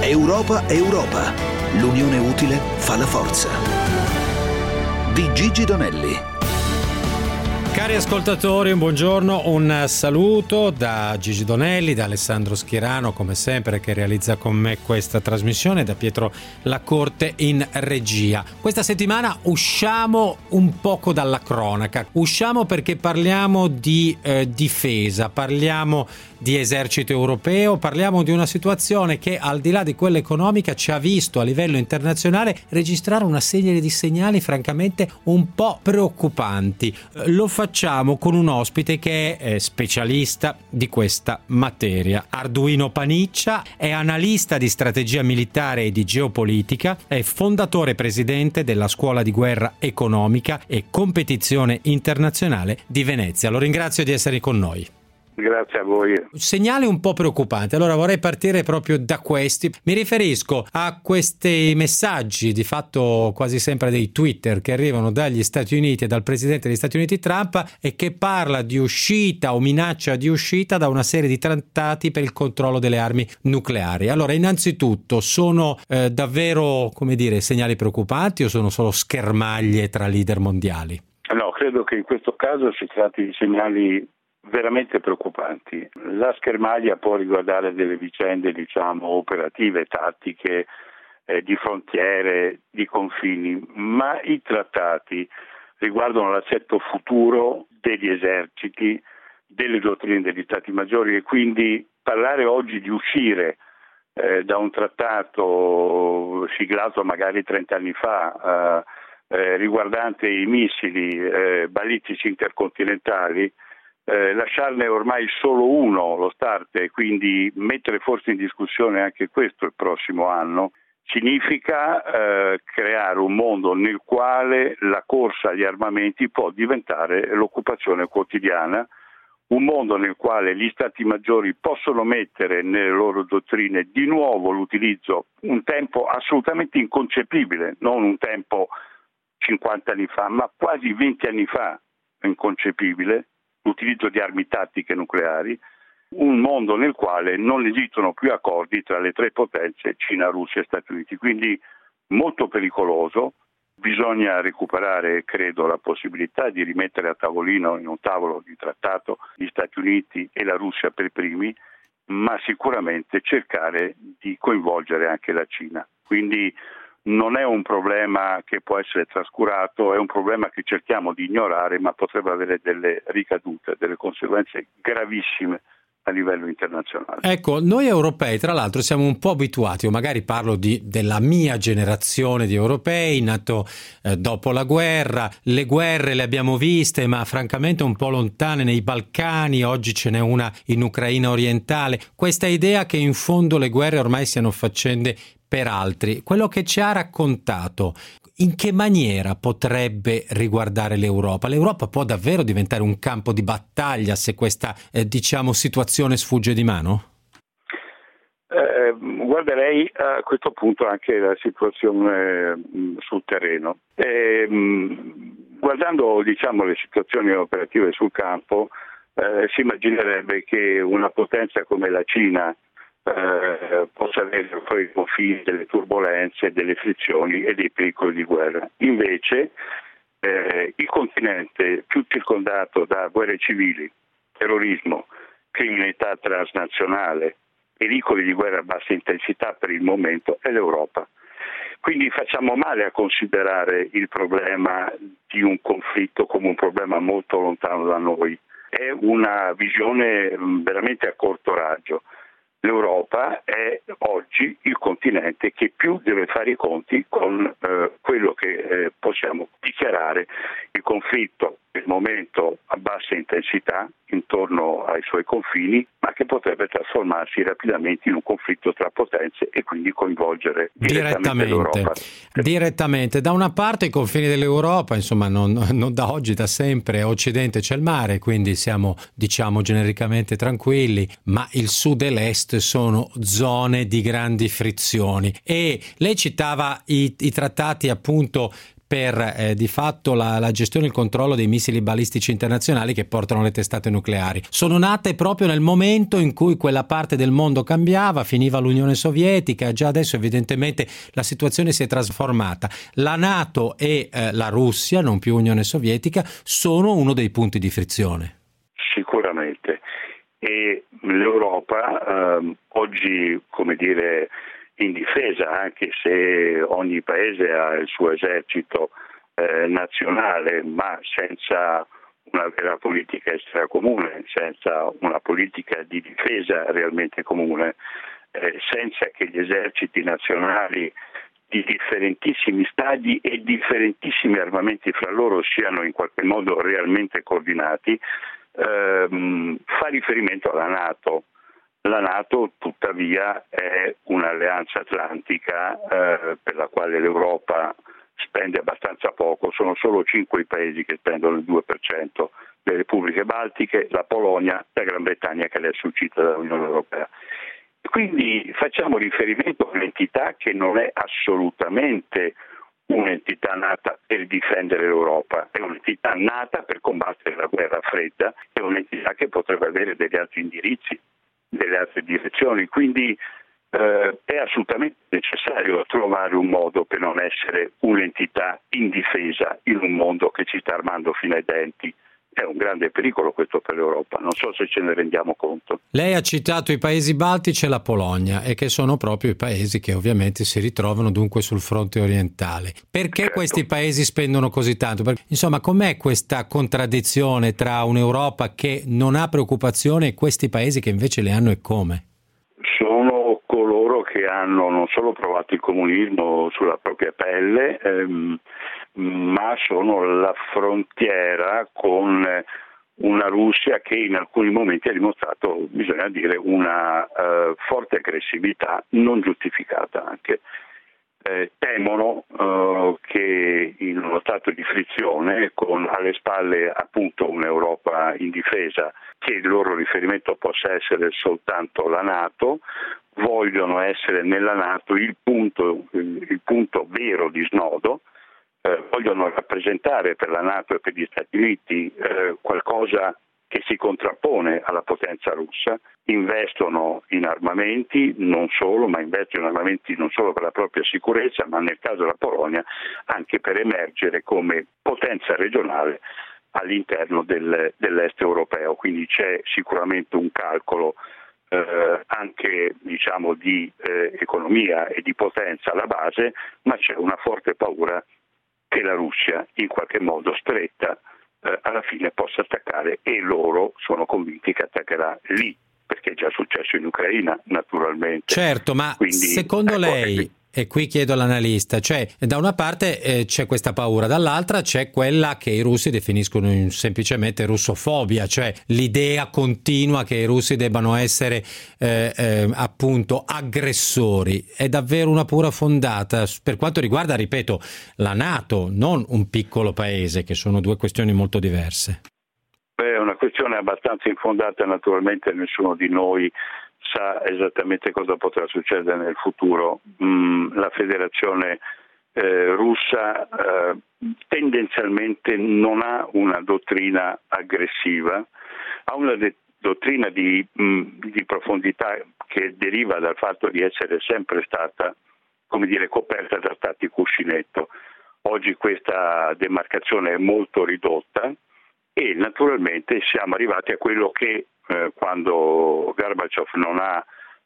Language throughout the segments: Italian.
Europa. L'unione utile fa la forza. Di Gigi Donelli. Cari ascoltatori, un buongiorno, un saluto da Gigi Donelli, da Alessandro Schirano, come sempre, che realizza con me questa trasmissione, da Pietro Lacorte in regia. Questa settimana usciamo un poco dalla cronaca, usciamo perché parliamo di difesa, parliamo di esercito europeo, parliamo di una situazione che, al di là di quella economica, ci ha visto a livello internazionale registrare una serie di segnali francamente un po' preoccupanti. Lo facciamo con un ospite che è specialista di questa materia. Arduino Paniccia è analista di strategia militare e di geopolitica, è fondatore e presidente della Scuola di Guerra Economica e Competizione Internazionale di Venezia. Lo ringrazio di essere con noi. Grazie a voi. Segnale un po' preoccupante. Allora vorrei partire proprio da questi. Mi riferisco a questi messaggi, di fatto quasi sempre dei Twitter, che arrivano dagli Stati Uniti e dal presidente degli Stati Uniti Trump, e che parla di uscita o minaccia di uscita da una serie di trattati per il controllo delle armi nucleari. Allora, innanzitutto, sono davvero, segnali preoccupanti o sono solo schermaglie tra leader mondiali? No, credo che in questo caso si tratti di segnali veramente preoccupanti. La schermaglia può riguardare delle vicende, operative, tattiche, di frontiere, di confini, ma i trattati riguardano l'assetto futuro degli eserciti, delle dottrine degli Stati Maggiori, e quindi parlare oggi di uscire da un trattato siglato magari 30 anni fa, riguardante i missili balistici intercontinentali, lasciarne ormai solo uno lo start, e quindi mettere forse in discussione anche questo il prossimo anno, significa creare un mondo nel quale la corsa agli armamenti può diventare l'occupazione quotidiana, un mondo nel quale gli Stati Maggiori possono mettere nelle loro dottrine di nuovo l'utilizzo, un tempo assolutamente inconcepibile, non un tempo 50 anni fa, ma quasi 20 anni fa inconcepibile, l'utilizzo di armi tattiche nucleari, un mondo nel quale non esistono più accordi tra le tre potenze, Cina, Russia e Stati Uniti, quindi molto pericoloso. Bisogna recuperare, credo, la possibilità di rimettere a tavolino, in un tavolo di trattato, gli Stati Uniti e la Russia per primi, ma sicuramente cercare di coinvolgere anche la Cina. Quindi non è un problema che può essere trascurato, è un problema che cerchiamo di ignorare, ma potrebbe avere delle ricadute, delle conseguenze gravissime a livello internazionale. Ecco, noi europei tra l'altro siamo un po' abituati, o magari parlo della mia generazione di europei, nato dopo la guerra. Le guerre le abbiamo viste, ma francamente un po' lontane, nei Balcani, oggi ce n'è una in Ucraina orientale. Questa idea che in fondo le guerre ormai siano faccende per altri, quello che ci ha raccontato, in che maniera potrebbe riguardare l'Europa? L'Europa può davvero diventare un campo di battaglia se questa, situazione sfugge di mano? Guarderei a questo punto anche la situazione sul terreno. Guardando, le situazioni operative sul campo, si immaginerebbe che una potenza come la Cina possa avere poi i confini delle turbolenze, delle frizioni e dei pericoli di guerra. Invece il continente più circondato da guerre civili, terrorismo, criminalità transnazionale, pericoli di guerra a bassa intensità per il momento è l'Europa. Quindi facciamo male a considerare il problema di un conflitto come un problema molto lontano da noi. È una visione veramente a corto raggio. L'Europa è oggi il continente che più deve fare i conti con quello che possiamo dichiarare il conflitto per il momento a bassa intensità intorno ai suoi confini, ma che potrebbe trasformarsi rapidamente in un conflitto tra potenze e quindi coinvolgere direttamente l'Europa. Direttamente. Da una parte i confini dell'Europa, non da oggi, da sempre, a occidente c'è il mare, quindi siamo, genericamente tranquilli, ma il sud e l'est sono zone di grandi frizioni. E lei citava i trattati appunto per di fatto la gestione e il controllo dei missili balistici internazionali che portano le testate nucleari. Sono nate proprio nel momento in cui quella parte del mondo cambiava, finiva l'Unione Sovietica, già adesso evidentemente la situazione si è trasformata. La NATO e la Russia, non più Unione Sovietica, sono uno dei punti di frizione. Sicuramente. E l'Europa oggi, come dire, indifesa, anche se ogni paese ha il suo esercito nazionale, ma senza una vera politica estera comune, senza una politica di difesa realmente comune, senza che gli eserciti nazionali di differentissimi stadi e differentissimi armamenti fra loro siano in qualche modo realmente coordinati, fa riferimento alla NATO. La NATO tuttavia è un'alleanza atlantica per la quale l'Europa spende abbastanza poco, sono solo 5 i paesi che spendono il 2%, le repubbliche baltiche, la Polonia, la Gran Bretagna che adesso è uscita dall'Unione Europea. Quindi facciamo riferimento a un'entità che non è assolutamente un'entità nata per difendere l'Europa, è un'entità nata per combattere la guerra fredda, è un'entità che potrebbe avere degli altri indirizzi, delle altre direzioni, quindi è assolutamente necessario trovare un modo per non essere un'entità indifesa in un mondo che ci sta armando fino ai denti. È un grande pericolo questo per l'Europa, non so se ce ne rendiamo conto. Lei ha citato i paesi baltici e la Polonia, e che sono proprio i paesi che ovviamente si ritrovano dunque sul fronte orientale. Perché certo. Questi paesi spendono così tanto? Perché, insomma, com'è questa contraddizione tra un'Europa che non ha preoccupazioni e questi paesi che invece le hanno, e come? Sono coloro che hanno non solo provato il comunismo sulla propria pelle, ma sono la frontiera con una Russia che in alcuni momenti ha dimostrato, bisogna dire, una forte aggressività non giustificata anche. Temono che in uno stato di frizione, con alle spalle appunto un'Europa indifesa, che il loro riferimento possa essere soltanto la NATO, vogliono essere nella NATO il punto vero di snodo, vogliono rappresentare per la NATO e per gli Stati Uniti qualcosa che si contrappone alla potenza russa, investono in armamenti, non solo, ma investono in armamenti non solo per la propria sicurezza, ma nel caso della Polonia anche per emergere come potenza regionale all'interno dell'est europeo. Quindi c'è sicuramente un calcolo anche diciamo di economia e di potenza alla base, ma c'è una forte paura che la Russia in qualche modo stretta alla fine possa attaccare, e loro sono convinti che attaccherà lì, perché è già successo in Ucraina naturalmente. Certo, ma quindi, secondo lei, e qui chiedo all'analista, cioè da una parte c'è questa paura, dall'altra c'è quella che i russi definiscono semplicemente russofobia, cioè l'idea continua che i russi debbano essere appunto aggressori. È davvero una paura fondata per quanto riguarda, ripeto, la NATO, non un piccolo paese, che sono due questioni molto diverse. È una questione abbastanza infondata, naturalmente nessuno di noi sa esattamente cosa potrà succedere nel futuro. La Federazione russa tendenzialmente non ha una dottrina aggressiva, ha una dottrina di profondità che deriva dal fatto di essere sempre stata, come dire, coperta da stati cuscinetto. Oggi questa demarcazione è molto ridotta e naturalmente siamo arrivati a quello che quando Gorbaciov non ha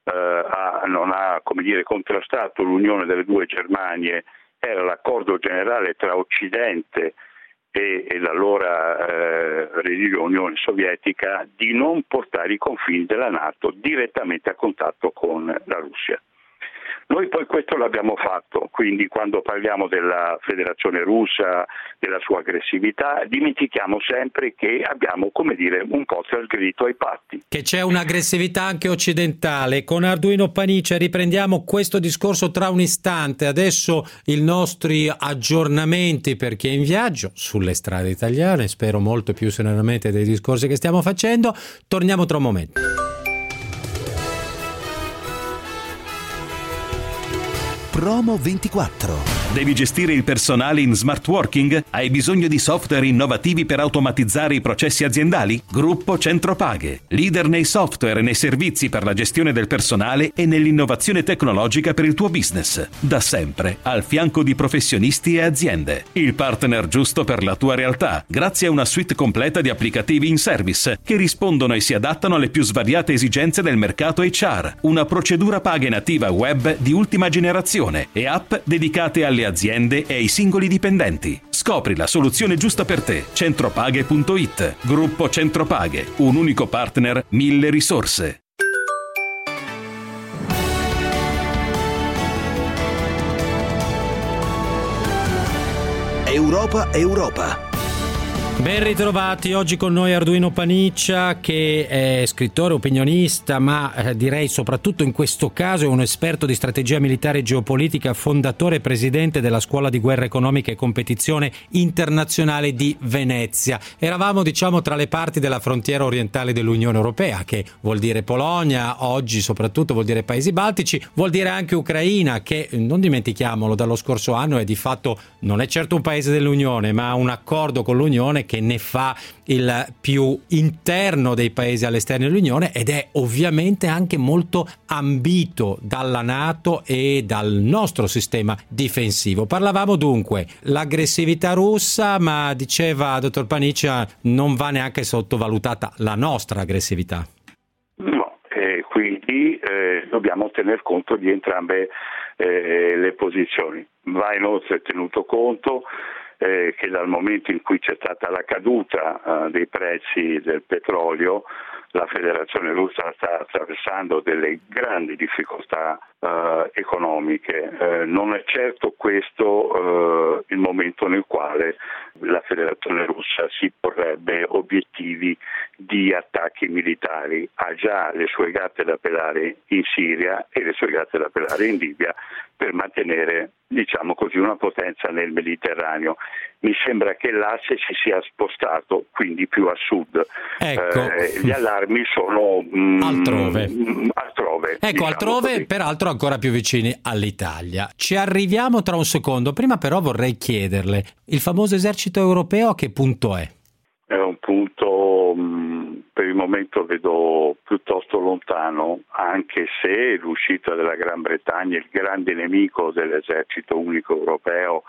come dire, contrastato l'unione delle due Germanie, era l'accordo generale tra Occidente e l'allora residua Unione Sovietica di non portare i confini della NATO direttamente a contatto con la Russia. Noi poi questo l'abbiamo fatto, quindi quando parliamo della Federazione Russa, della sua aggressività, dimentichiamo sempre che abbiamo, come dire, un po' trasgredito ai patti. Che c'è un'aggressività anche occidentale. Con Arduino Panicia riprendiamo questo discorso tra un istante. Adesso i nostri aggiornamenti per chi è in viaggio sulle strade italiane, spero molto più serenamente dei discorsi che stiamo facendo. Torniamo tra un momento. Promo 24. Devi gestire il personale in smart working? Hai bisogno di software innovativi per automatizzare i processi aziendali? Gruppo Centropaghe, leader nei software e nei servizi per la gestione del personale e nell'innovazione tecnologica per il tuo business. Da sempre, al fianco di professionisti e aziende. Il partner giusto per la tua realtà, grazie a una suite completa di applicativi in service che rispondono e si adattano alle più svariate esigenze del mercato HR. Una procedura paghe nativa web di ultima generazione e app dedicate alle aziende e ai singoli dipendenti. Scopri la soluzione giusta per te. Centropaghe.it. Gruppo Centropaghe. Un unico partner, 1000 risorse. Europa. Ben ritrovati, oggi con noi Arduino Paniccia, che è scrittore, opinionista, ma direi soprattutto in questo caso è un esperto di strategia militare e geopolitica, fondatore e presidente della Scuola di Guerra Economica e Competizione Internazionale di Venezia. Eravamo, tra le parti della frontiera orientale dell'Unione Europea, che vuol dire Polonia, oggi soprattutto vuol dire Paesi Baltici, vuol dire anche Ucraina, che non dimentichiamolo, dallo scorso anno è di fatto, non è certo un paese dell'Unione, ma un accordo con l'Unione che ne fa il più interno dei paesi all'esterno dell'Unione ed è ovviamente anche molto ambito dalla NATO e dal nostro sistema difensivo. Parlavamo dunque l'aggressività russa, ma diceva dottor Paniccia non va neanche sottovalutata la nostra aggressività. No, quindi dobbiamo tener conto di entrambe le posizioni. Va inoltre tenuto conto che dal momento in cui c'è stata la caduta dei prezzi del petrolio, la Federazione Russa sta attraversando delle grandi difficoltà economiche. Non è certo questo il momento nel quale la Federazione Russa si porrebbe obiettivi di attacchi militari. Ha già le sue gatte da pelare in Siria e le sue gatte da pelare in Libia per mantenere, una potenza nel Mediterraneo. Mi sembra che l'asse si sia spostato quindi più a sud. Ecco. Gli allarmi sono altrove. Ecco, altrove, così. Peraltro ancora più vicini all'Italia. Ci arriviamo tra un secondo. Prima però vorrei chiederle, il famoso esercito europeo a che punto è? È un punto per il momento vedo piuttosto lontano, anche se l'uscita della Gran Bretagna, il grande nemico dell'esercito unico europeo,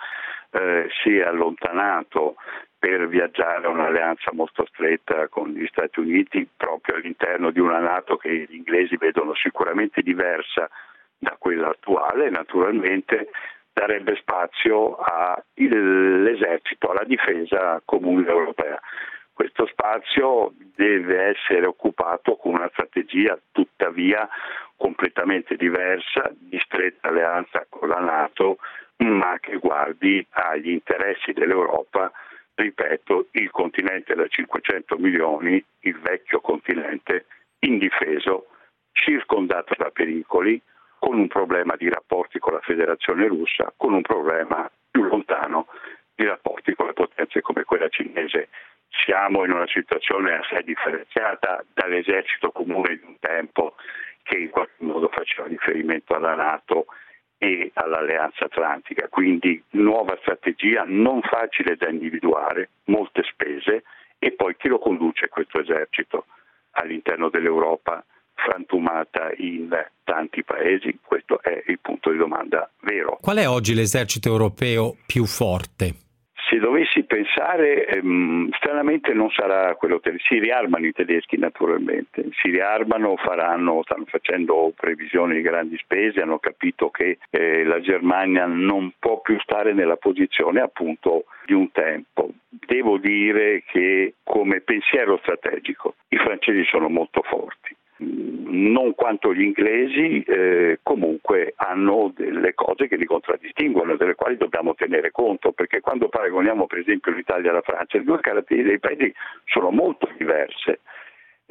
si è allontanato per viaggiare a un'alleanza molto stretta con gli Stati Uniti, proprio all'interno di una NATO che gli inglesi vedono sicuramente diversa da quella attuale. Naturalmente darebbe spazio all'esercito, alla difesa comune europea. Questo spazio deve essere occupato con una strategia tuttavia completamente diversa, di stretta alleanza con la NATO, ma che guardi agli interessi dell'Europa. Ripeto, il continente da 500 milioni, il vecchio continente, indifeso, circondato da pericoli, con un problema di rapporti con la Federazione Russa, con un problema più lontano di rapporti con le potenze come quella cinese. Siamo in una situazione assai differenziata dall'esercito comune di un tempo che in qualche modo faceva riferimento alla NATO e all'Alleanza Atlantica, quindi nuova strategia non facile da individuare, molte spese, e poi chi lo conduce questo esercito all'interno dell'Europa frantumata in tanti paesi? Questo è il punto di domanda vero. Qual è oggi l'esercito europeo più forte? Se dovessi pensare, stranamente non sarà quello tedesco. Si riarmano i tedeschi naturalmente, si riarmano, stanno facendo previsioni di grandi spese, hanno capito che la Germania non può più stare nella posizione appunto di un tempo. Devo dire che come pensiero strategico i francesi sono molto forti. Non quanto gli inglesi, comunque hanno delle cose che li contraddistinguono, delle quali dobbiamo tenere conto, perché quando paragoniamo per esempio l'Italia e la Francia, le due caratteristiche dei paesi sono molto diverse.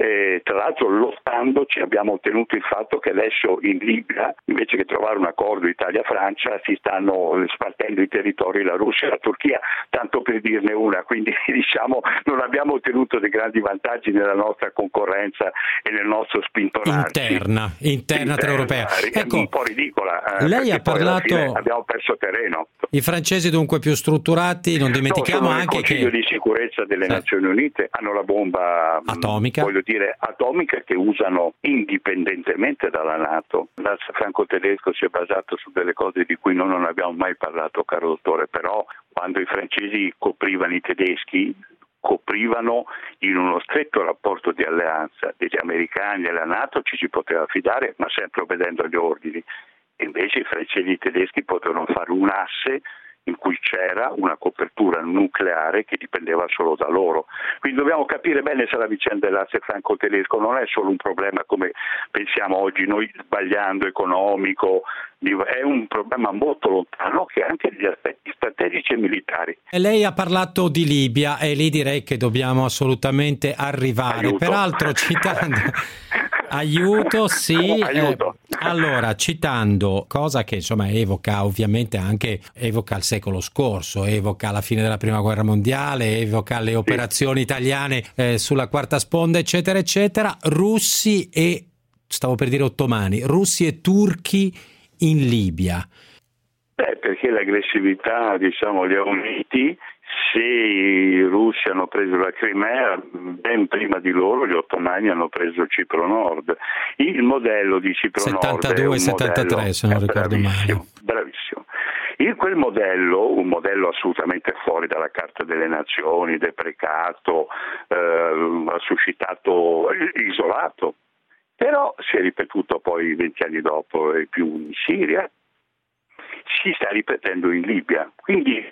Tra l'altro lottandoci abbiamo ottenuto il fatto che adesso in Libia, invece che trovare un accordo Italia-Francia, si stanno spartendo i territori la Russia e la Turchia, tanto per dirne una, quindi diciamo non abbiamo ottenuto dei grandi vantaggi nella nostra concorrenza e nel nostro spintonarci. Interna tra europea. Ecco, un po' ridicola. Lei ha parlato... Abbiamo perso terreno. I francesi dunque più strutturati, non dimentichiamo anche che... il Consiglio di sicurezza delle Nazioni Unite hanno la bomba atomica, atomica che usano indipendentemente dalla NATO. L'asse franco-tedesco si è basato su delle cose di cui non abbiamo mai parlato, caro dottore, però quando i francesi coprivano i tedeschi, coprivano in uno stretto rapporto di alleanza degli americani e la NATO, ci si poteva fidare, ma sempre obbedendo agli ordini. E invece i francesi e i tedeschi potevano fare un asse in cui c'era una copertura nucleare che dipendeva solo da loro. Quindi dobbiamo capire bene se la vicenda dell'asse franco-tedesco non è solo un problema come pensiamo oggi noi, sbagliando, economico, è un problema molto lontano che ha anche degli aspetti strategici e militari. Lei ha parlato di Libia e lì direi che dobbiamo assolutamente arrivare. Aiuto. Peraltro citando... Aiuto, sì. Aiuto. Allora, citando cosa che insomma evoca il secolo scorso, evoca la fine della Prima Guerra Mondiale, evoca le operazioni italiane sulla Quarta Sponda, eccetera, eccetera. Russi e turchi in Libia. Perché l'aggressività, li ha uniti. Se i russi hanno preso la Crimea, ben prima di loro gli ottomani hanno preso Cipro Nord. Il modello di Cipro Nord è un 72-73, se non ricordo male. Bravissimo. In quel modello, un modello assolutamente fuori dalla Carta delle Nazioni, deprecato, ha suscitato isolato, però si è ripetuto poi 20 anni dopo e più in Siria, si sta ripetendo in Libia. Quindi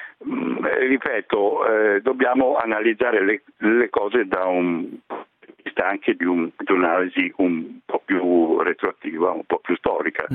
ripeto, dobbiamo analizzare le cose da un punto di vista anche di un'analisi un po' più retroattiva, un po' più storica.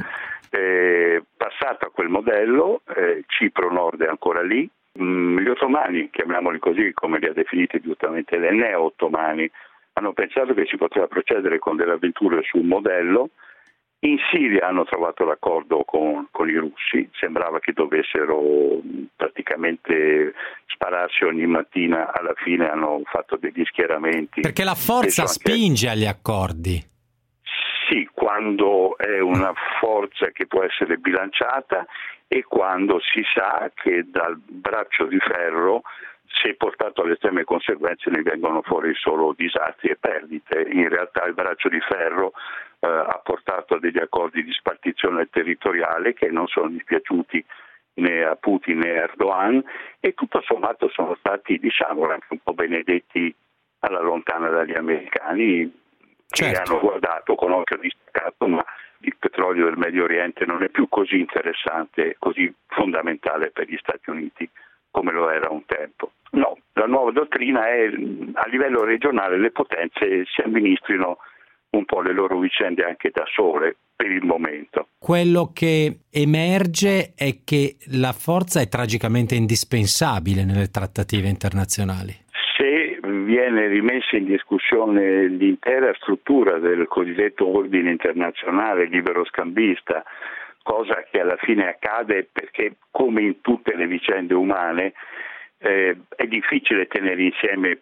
Passato a quel modello, Cipro Nord è ancora lì, gli ottomani, chiamiamoli così come li ha definiti giustamente le neo-ottomani, hanno pensato che si poteva procedere con delle avventure sul modello. In Siria hanno trovato l'accordo con i russi, sembrava che dovessero praticamente spararsi ogni mattina, alla fine hanno fatto degli schieramenti. Perché la forza spinge agli accordi. Sì, quando è una forza che può essere bilanciata e quando si sa che dal braccio di ferro, se portato alle estreme conseguenze, ne vengono fuori solo disastri e perdite. In realtà il braccio di ferro ha portato a degli accordi di spartizione territoriale che non sono dispiaciuti né a Putin né a Erdogan e tutto sommato sono stati, anche un po' benedetti alla lontana dagli americani, che hanno guardato con occhio distaccato, ma il petrolio del Medio Oriente non è più così interessante, così fondamentale per gli Stati Uniti come lo era un tempo. No, la nuova dottrina è a livello regionale le potenze si amministrino un po' le loro vicende anche da sole per il momento. Quello che emerge è che la forza è tragicamente indispensabile nelle trattative internazionali. Se viene rimessa in discussione l'intera struttura del cosiddetto ordine internazionale libero-scambista, cosa che alla fine accade perché, come in tutte le vicende umane, è difficile tenere insieme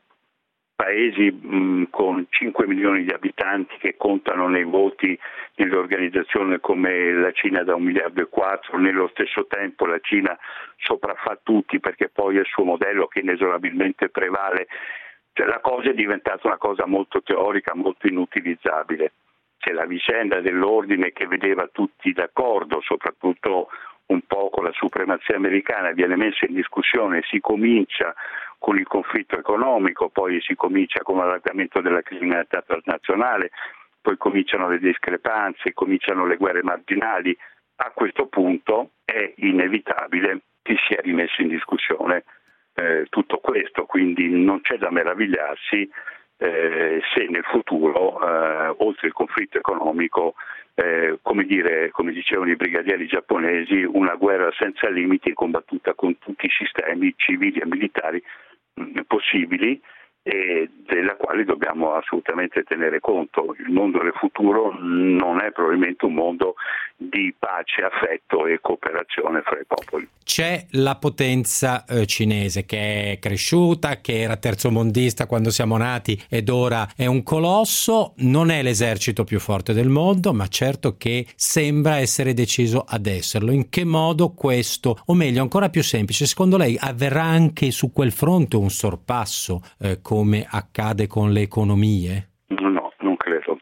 paesi con 5 milioni di abitanti che contano nei voti nelle organizzazioni come la Cina da 1,4 miliardi, nello stesso tempo la Cina sopraffa tutti perché poi è il suo modello che inesorabilmente prevale. Cioè, la cosa è diventata una cosa molto teorica, molto inutilizzabile. C'è la vicenda dell'ordine che vedeva tutti d'accordo, soprattutto un po' con la supremazia americana, viene messa in discussione, si comincia con il conflitto economico, poi si comincia con l'allargamento della criminalità transnazionale, poi cominciano le discrepanze, cominciano le guerre marginali. A questo punto è inevitabile che sia rimesso in discussione tutto questo, quindi non c'è da meravigliarsi se nel futuro, oltre il conflitto economico, come dicevano i brigadieri giapponesi, una guerra senza limiti combattuta con tutti i sistemi civili e militari possibili, e della quale dobbiamo assolutamente tenere conto. Il mondo del futuro non è probabilmente un mondo di pace, affetto e cooperazione fra i popoli. C'è la potenza cinese che è cresciuta, che era terzomondista quando siamo nati ed ora è un colosso, non è l'esercito più forte del mondo, ma certo che sembra essere deciso ad esserlo. In che modo questo, o meglio ancora più semplice, secondo lei avverrà anche su quel fronte un sorpasso come accade con le economie? No, non credo.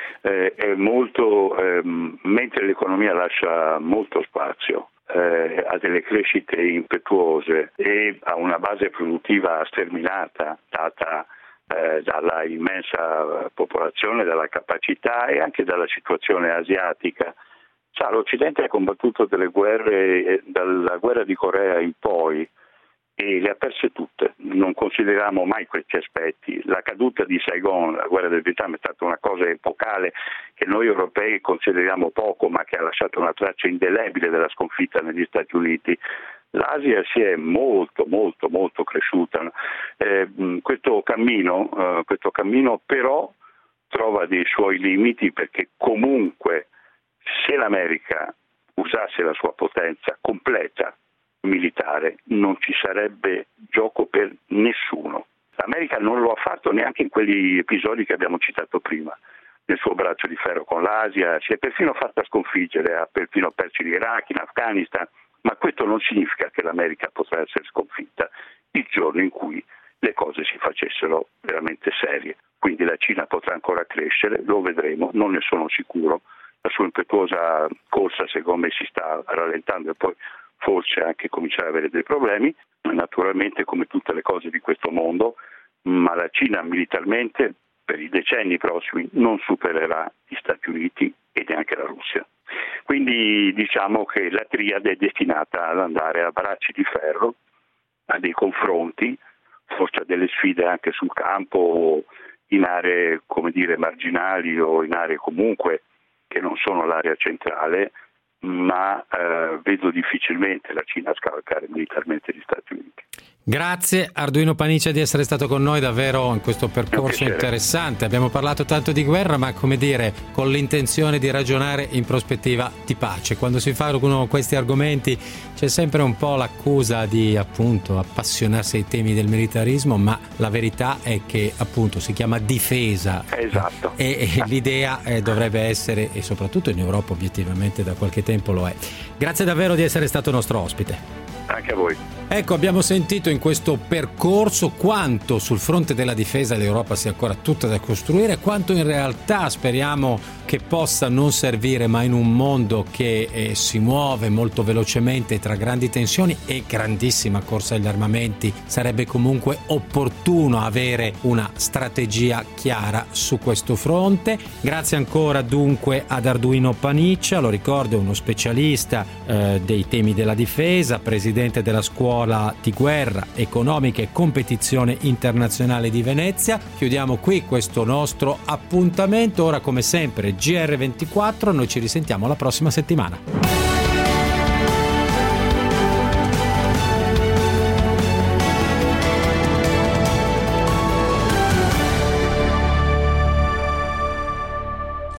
È molto, mentre l'economia lascia molto spazio a delle crescite impetuose e a una base produttiva sterminata data dalla immensa popolazione, dalla capacità e anche dalla situazione asiatica. L'Occidente ha combattuto delle guerre dalla guerra di Corea in poi e le ha perse tutte, non consideriamo mai questi aspetti. La caduta di Saigon, la guerra del Vietnam, è stata una cosa epocale che noi europei consideriamo poco, ma che ha lasciato una traccia indelebile della sconfitta negli Stati Uniti. L'Asia si è molto cresciuta. Questo cammino però trova dei suoi limiti, perché comunque se l'America usasse la sua potenza completa militare non ci sarebbe gioco per nessuno. L'America non lo ha fatto neanche in quegli episodi che abbiamo citato prima. Nel suo braccio di ferro con l'Asia si è perfino fatta sconfiggere, ha perfino perso in Iraq, in Afghanistan, ma questo non significa che l'America potrà essere sconfitta il giorno in cui le cose si facessero veramente serie. Quindi la Cina potrà ancora crescere, lo vedremo, non ne sono sicuro. La sua impetuosa corsa secondo me si sta rallentando e poi forse anche cominciare ad avere dei problemi, naturalmente come tutte le cose di questo mondo, ma la Cina militarmente per i decenni prossimi non supererà gli Stati Uniti e neanche la Russia. Quindi diciamo che la triade è destinata ad andare a bracci di ferro, a dei confronti, forse a delle sfide anche sul campo, in aree marginali o in aree comunque che non sono l'area centrale, ma vedo difficilmente la Cina scavalcare militarmente gli Stati Uniti. Grazie Arduino Paniccia di essere stato con noi davvero in questo percorso interessante. Abbiamo parlato tanto di guerra, ma come dire, con l'intenzione di ragionare in prospettiva di pace. Quando si fanno questi argomenti c'è sempre un po' l'accusa di appunto appassionarsi ai temi del militarismo, ma la verità è che appunto si chiama difesa. Esatto. E l'idea dovrebbe essere, e soprattutto in Europa obiettivamente da qualche tempo lo è. Grazie davvero di essere stato nostro ospite. Anche a voi. Ecco, abbiamo sentito in questo percorso quanto sul fronte della difesa l'Europa sia ancora tutta da costruire, quanto in realtà speriamo che possa non servire, ma in un mondo che si muove molto velocemente tra grandi tensioni e grandissima corsa agli armamenti, sarebbe comunque opportuno avere una strategia chiara su questo fronte. Grazie ancora dunque ad Arduino Paniccia, lo ricordo, è uno specialista dei temi della difesa, presidente della scuola di guerra, economica e competizione internazionale di Venezia. Chiudiamo qui questo nostro appuntamento. Ora come sempre GR24, noi ci risentiamo la prossima settimana.